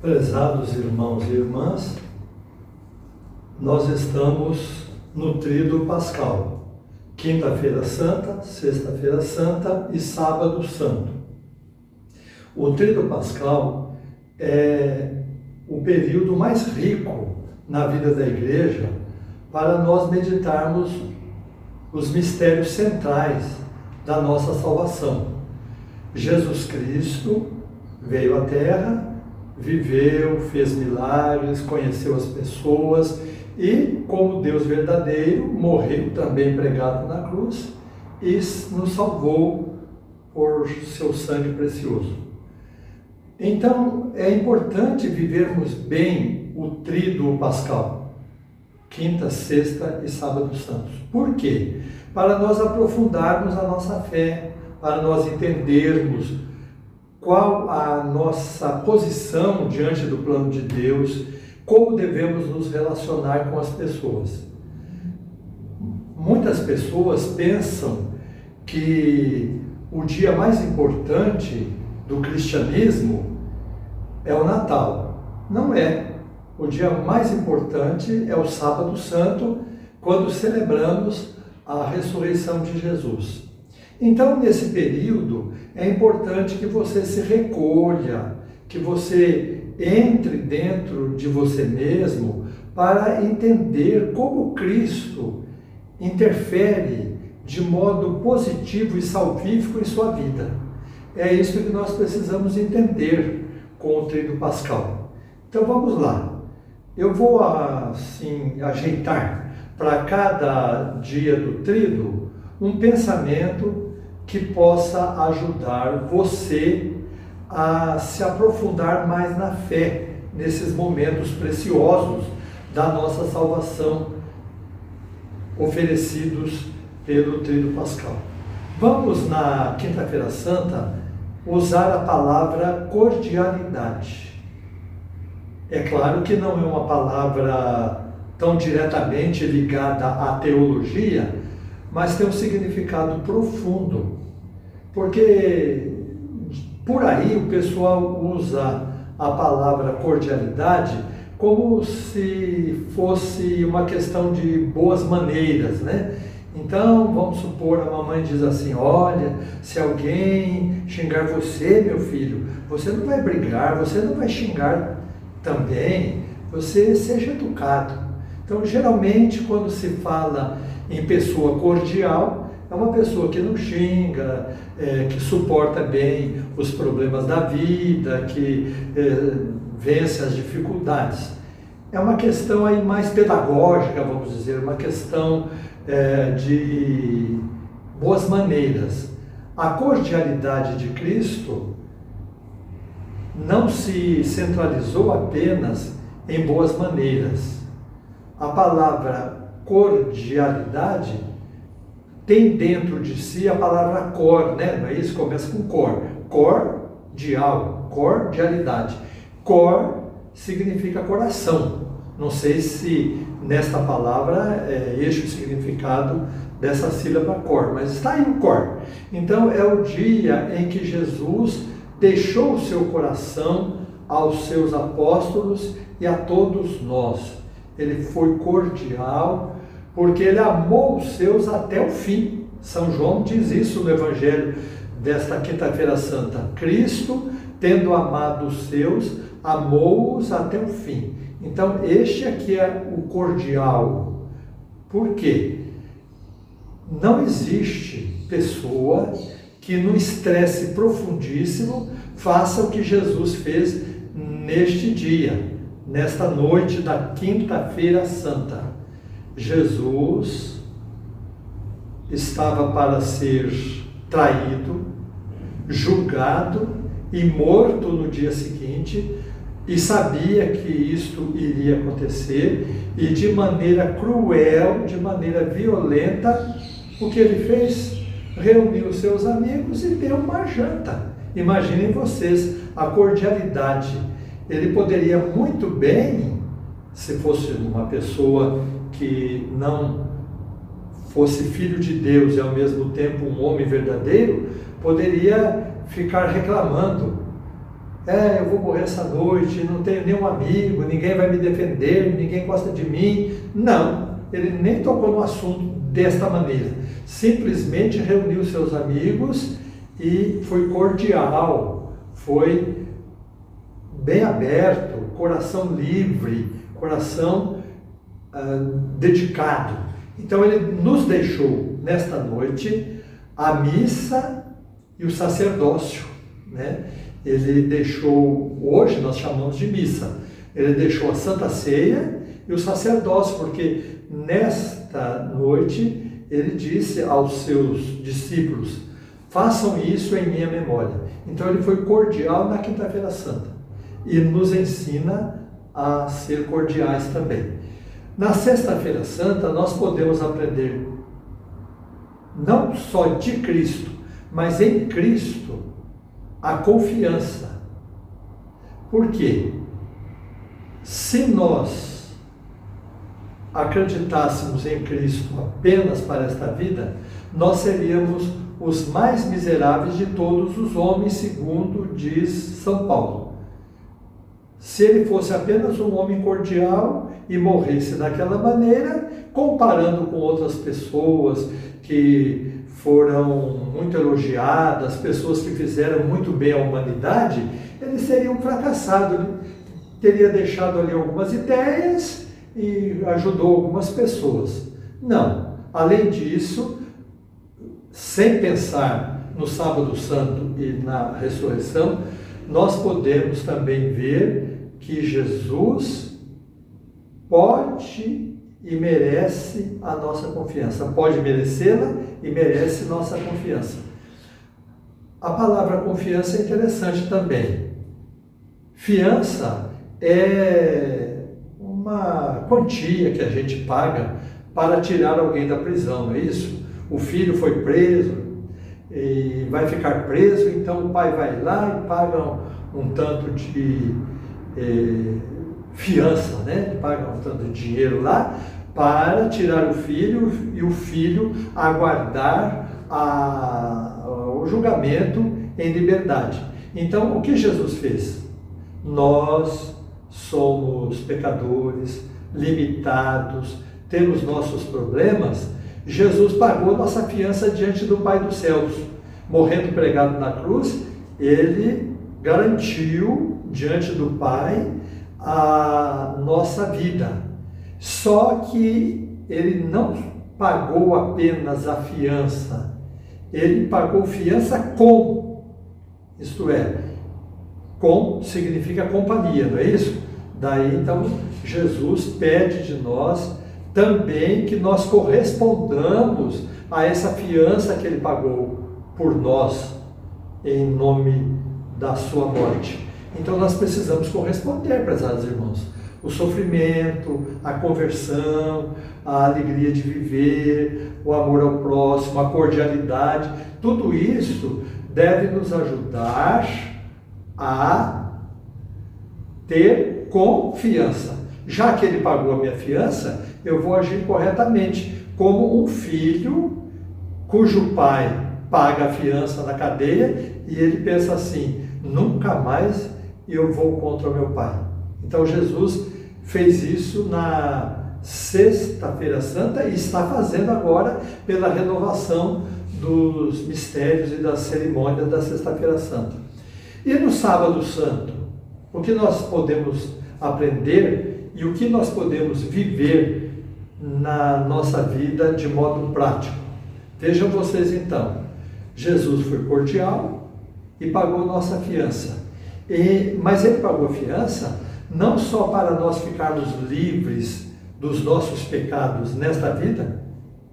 Prezados irmãos e irmãs, nós estamos no Tríduo Pascal, Quinta-feira Santa, Sexta-feira Santa e Sábado Santo. O Tríduo Pascal é o período mais rico na vida da Igreja para nós meditarmos os mistérios centrais da nossa salvação. Jesus Cristo veio à Terra, viveu, fez milagres, conheceu as pessoas e, como Deus verdadeiro, morreu também pregado na cruz e nos salvou por seu sangue precioso. Então, é importante vivermos bem o Tríduo Pascal, Quinta, Sexta e Sábado Santos. Por quê? Para nós aprofundarmos a nossa fé, para nós entendermos qual a nossa posição diante do plano de Deus, como devemos nos relacionar com as pessoas. Muitas pessoas pensam que o dia mais importante do cristianismo é o Natal. Não é. O dia mais importante é o Sábado Santo, quando celebramos a ressurreição de Jesus. Então, nesse período, é importante que você se recolha, que você entre dentro de você mesmo para entender como Cristo interfere de modo positivo e salvífico em sua vida. É isso que nós precisamos entender com o Tríduo Pascal. Então, vamos lá. Eu vou, assim, ajeitar para cada dia do Tríduo um pensamento que possa ajudar você a se aprofundar mais na fé, nesses momentos preciosos da nossa salvação, oferecidos pelo Tríduo Pascal. Vamos, na Quinta-feira Santa, usar a palavra cordialidade. É claro que não é uma palavra tão diretamente ligada à teologia, mas tem um significado profundo, porque por aí o pessoal usa a palavra cordialidade como se fosse uma questão de boas maneiras, né? Então, vamos supor, a mamãe diz assim: olha, se alguém xingar você, meu filho, você não vai brigar, você não vai xingar também, você seja educado. Então, geralmente, quando se fala em pessoa cordial, é uma pessoa que não xinga, que suporta bem os problemas da vida, que vence as dificuldades. É uma questão aí mais pedagógica, vamos dizer, uma questão de boas maneiras. A cordialidade de Cristo não se centralizou apenas em boas maneiras. A palavra cordialidade tem dentro de si a palavra cor, né? Não é isso? Começa com cor. Cordial, cordialidade. Cor significa coração. Não sei se nesta palavra este o significado dessa sílaba cor, mas está aí o cor. Então é o dia em que Jesus deixou o seu coração aos seus apóstolos e a todos nós. Ele foi cordial, porque ele amou os seus até o fim. São João diz isso no Evangelho desta Quinta-feira Santa. Cristo, tendo amado os seus, amou-os até o fim. Então, este aqui é o cordial. Por quê? Não existe pessoa que, num estresse profundíssimo, faça o que Jesus fez neste dia, nesta noite da Quinta-feira Santa. Jesus estava para ser traído, julgado e morto no dia seguinte, e sabia que isto iria acontecer, e de maneira cruel, de maneira violenta, o que ele fez? Reuniu seus amigos e deu uma janta. Imaginem vocês a cordialidade. Ele poderia muito bem, se fosse uma pessoa que não fosse filho de Deus e ao mesmo tempo um homem verdadeiro, poderia ficar reclamando: eu vou morrer essa noite, não tenho nenhum amigo, ninguém vai me defender, ninguém gosta de mim. Não, ele nem tocou no assunto desta maneira. Simplesmente reuniu seus amigos e foi cordial, foi bem aberto, coração livre, coração dedicado. Então ele nos deixou nesta noite a missa e o sacerdócio, né? Ele deixou, hoje nós chamamos de missa, ele deixou a Santa Ceia e o sacerdócio, porque nesta noite ele disse aos seus discípulos: façam isso em minha memória. Então ele foi cordial na Quinta-feira Santa e nos ensina a ser cordiais também. Na Sexta-feira Santa nós podemos aprender não só de Cristo, mas em Cristo a confiança. Por quê? Se nós acreditássemos em Cristo apenas para esta vida, nós seríamos os mais miseráveis de todos os homens, segundo diz São Paulo. Se ele fosse apenas um homem cordial e morresse daquela maneira, comparando com outras pessoas que foram muito elogiadas, pessoas que fizeram muito bem à humanidade, ele seria um fracassado. Ele teria deixado ali algumas ideias e ajudou algumas pessoas. Não. Além disso, sem pensar no Sábado Santo e na ressurreição, nós podemos também ver que Jesus pode e merece a nossa confiança. Pode merecê-la e merece nossa confiança. A palavra confiança é interessante também. Fiança é uma quantia que a gente paga para tirar alguém da prisão, não é isso? O filho foi preso e vai ficar preso, então o pai vai lá e paga um tanto de fiança, né? Paga um tanto de dinheiro lá para tirar o filho e o filho aguardar o julgamento em liberdade. Então, o que Jesus fez? Nós somos pecadores, limitados, temos nossos problemas. Jesus pagou nossa fiança diante do Pai dos céus. Morrendo pregado na cruz, ele garantiu diante do Pai a nossa vida. Só que ele não pagou apenas a fiança, ele pagou fiança com, isto é, com significa companhia, não é isso? Daí então Jesus pede de nós também que nós correspondamos a essa fiança que ele pagou por nós, em nome da sua morte. Então nós precisamos corresponder, prezados irmãos. O sofrimento, a conversão, a alegria de viver, o amor ao próximo, a cordialidade, tudo isso deve nos ajudar a ter confiança. Já que ele pagou a minha fiança, eu vou agir corretamente, como um filho cujo pai paga a fiança na cadeia e ele pensa assim: nunca mais eu vou contra o meu pai. Então Jesus fez isso na Sexta-feira Santa e está fazendo agora pela renovação dos mistérios e das cerimônias da Sexta-feira Santa. E no Sábado Santo, o que nós podemos aprender e o que nós podemos viver na nossa vida de modo prático? Vejam vocês então, Jesus foi cordial e pagou nossa fiança. Mas ele pagou a fiança não só para nós ficarmos livres dos nossos pecados nesta vida,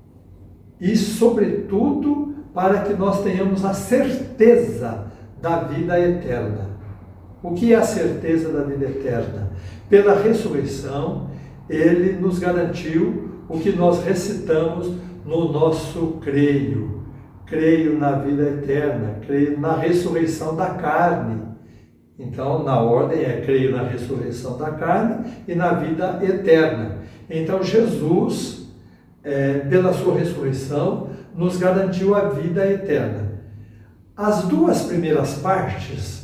e sobretudo para que nós tenhamos a certeza da vida eterna. O que é a certeza da vida eterna? Pela ressurreição, ele nos garantiu o que nós recitamos no nosso creio. Creio na vida eterna, creio na ressurreição da carne. Então, na ordem creio na ressurreição da carne e na vida eterna. Então, Jesus, pela sua ressurreição, nos garantiu a vida eterna. As duas primeiras partes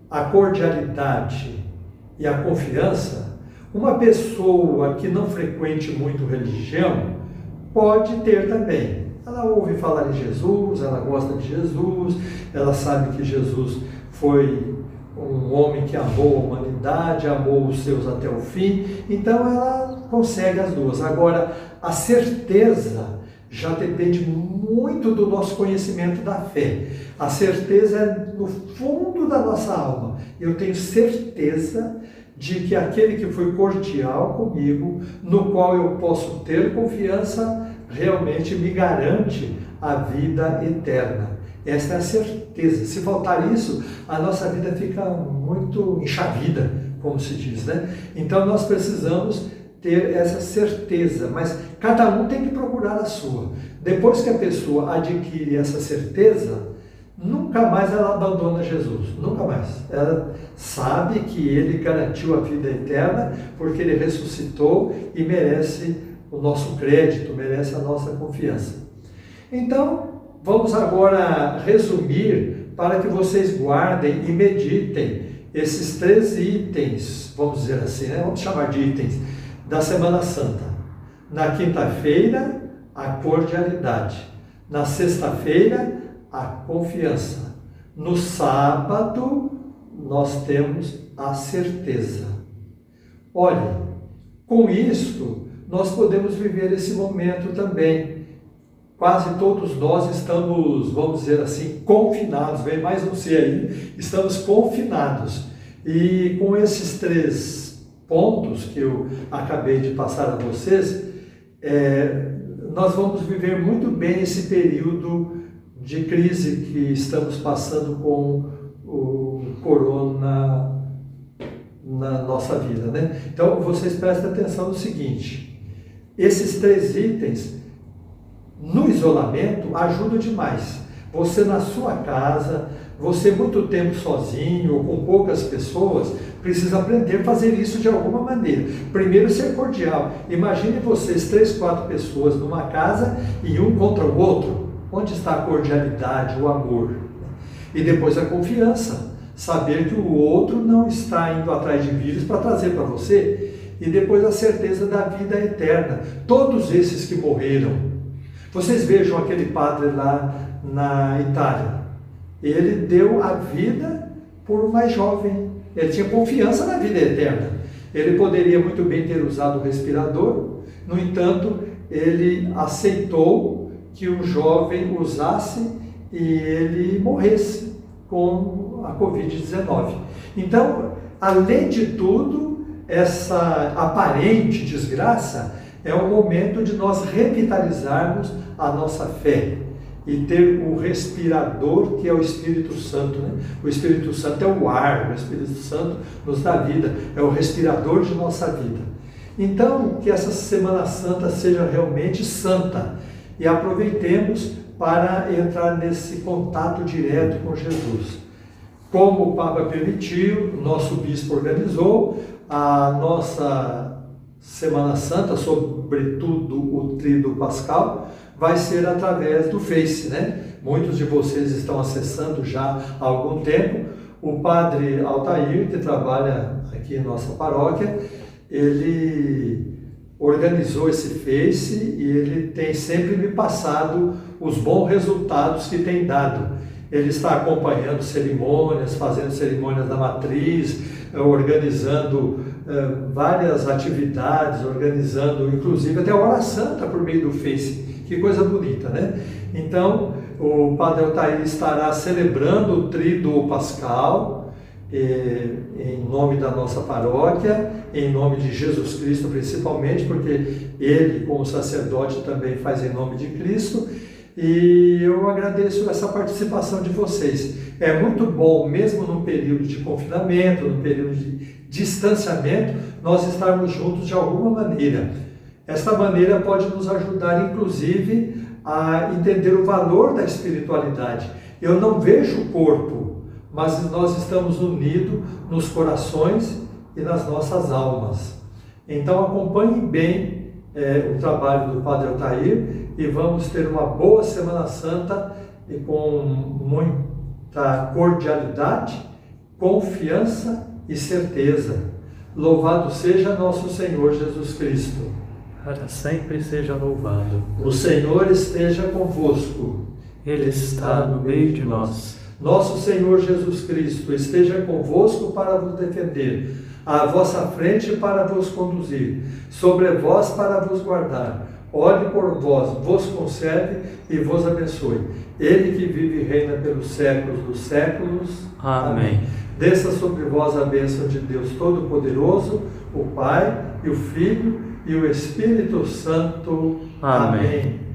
a cordialidade e a confiança, uma pessoa que não frequente muito religião pode ter também. Ela ouve falar em Jesus, ela gosta de Jesus, ela sabe que Jesus foi um homem que amou a humanidade, amou os seus até o fim, então ela consegue as duas. Agora, a certeza já depende muito do nosso conhecimento da fé. A certeza é no fundo da nossa alma. Eu tenho certeza de que aquele que foi cordial comigo, no qual eu posso ter confiança, realmente me garante a vida eterna. Essa é a certeza. Se faltar isso, a nossa vida fica muito enchavida, como se diz, né? Então nós precisamos ter essa certeza, mas cada um tem que procurar a sua. Depois que a pessoa adquire essa certeza, nunca mais ela abandona Jesus, nunca mais. Ela sabe que Ele garantiu a vida eterna, porque Ele ressuscitou e merece o nosso crédito, merece a nossa confiança. Então, vamos agora resumir para que vocês guardem e meditem esses 3 itens, vamos dizer assim, né? Vamos chamar de itens, da Semana Santa. Na quinta-feira, a cordialidade. Na sexta-feira, a confiança. No sábado, nós temos a certeza. Olhe, com isto, nós podemos viver esse momento também. Quase todos nós estamos, vamos dizer assim, confinados, vem mais um C aí, estamos confinados. E com esses 3 pontos que eu acabei de passar a vocês, nós vamos viver muito bem esse período de crise que estamos passando com o corona na nossa vida, né? Então, vocês prestem atenção no seguinte: esses 3 itens, no isolamento, ajudam demais. Você na sua casa, você muito tempo sozinho ou com poucas pessoas, precisa aprender a fazer isso de alguma maneira. Primeiro, ser cordial. Imagine vocês 3, 4 pessoas numa casa e um contra o outro. Onde está a cordialidade, o amor? E depois a confiança. Saber que o outro não está indo atrás de vírus para trazer para você. E depois a certeza da vida eterna. Todos esses que morreram. Vocês vejam aquele padre lá na Itália. Ele deu a vida por um mais jovem. Ele tinha confiança na vida eterna. Ele poderia muito bem ter usado o respirador. No entanto, ele aceitou que o jovem usasse e ele morresse com a Covid-19. Então, além de tudo, essa aparente desgraça é o momento de nós revitalizarmos a nossa fé e ter o respirador que é o Espírito Santo, né? O Espírito Santo é o ar, o Espírito Santo nos dá vida, é o respirador de nossa vida. Então, que essa Semana Santa seja realmente santa e aproveitemos para entrar nesse contato direto com Jesus. Como o Papa permitiu, o nosso bispo organizou, a nossa Semana Santa, sobretudo o Tríduo Pascal, vai ser através do Face, né? Muitos de vocês estão acessando já há algum tempo. O padre Altair, que trabalha aqui em nossa paróquia, ele organizou esse Face e ele tem sempre me passado os bons resultados que tem dado. Ele está acompanhando cerimônias, fazendo cerimônias da matriz, organizando várias atividades, organizando inclusive até a hora santa por meio do Face. Que coisa bonita, né? Então, o Padre Altair estará celebrando o Tríduo Pascal em nome da nossa paróquia, em nome de Jesus Cristo principalmente, porque ele, como sacerdote, também faz em nome de Cristo. E eu agradeço essa participação de vocês. É muito bom, mesmo num período de confinamento, num período de distanciamento, nós estarmos juntos de alguma maneira. Esta maneira pode nos ajudar, inclusive, a entender o valor da espiritualidade. Eu não vejo o corpo, mas nós estamos unidos nos corações e nas nossas almas. Então acompanhem bem o trabalho do Padre Altair e vamos ter uma boa Semana Santa e com muita cordialidade confiança e certeza. Louvado seja nosso Senhor Jesus Cristo. Para sempre seja louvado. O Senhor esteja convosco. Ele está no meio de nós. Nosso Senhor Jesus Cristo esteja convosco para vos defender, à vossa frente para vos conduzir, sobre vós para vos guardar. Olhe por vós, vos conserve e vos abençoe. Ele que vive e reina pelos séculos dos séculos. Amém. Desça sobre vós a bênção de Deus Todo-Poderoso, o Pai e o Filho e o Espírito Santo. Amém. Amém.